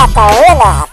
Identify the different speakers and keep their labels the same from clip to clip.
Speaker 1: Это рынок.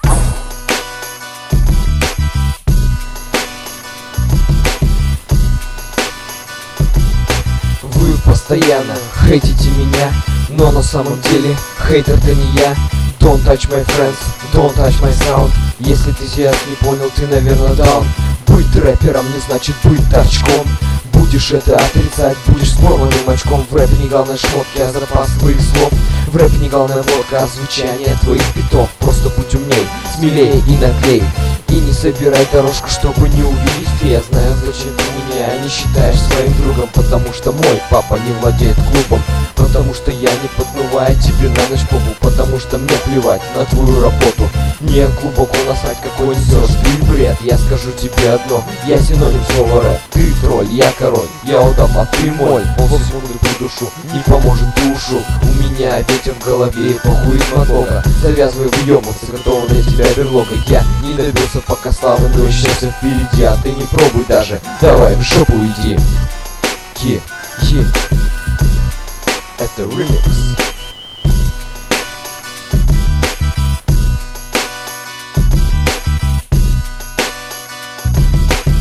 Speaker 2: Вы постоянно хейтите меня, но на самом деле хейтер-то не я. Don't touch my friends, don't touch my sound. Если ты сейчас не понял, ты, наверное, даун. Быть рэпером не значит быть торчком. Будешь это отрицать, будешь с порванным очком. В рэпе не главное шмотки, а запас своих слов. В рэпе не главное водка, а звучание твоих битов. Просто будь умней, смелее и наглей. И не собирай дорожку, чтобы не увидеть фей. Я знаю, зачем ты меня не считаешь своим другом. Потому что мой папа не владеет клубом. Потому что я не подмываю тебе на ночь побу. Потому что мне плевать на твою работу. Мне глубоко насрать, какой несешь ты бред. Я скажу тебе одно, я синоним слова рэп. Ты тролль, я король, я удав, а ты моль. Полсекунды придушу, не поможет душу. У меня ветер в голове и похуй из мотока. Завязывай въемов, готова для тебя берлога. Я не добился пока славы, но счастье впереди. А ты не пробуй даже, давай в жопу иди. Это ремикс.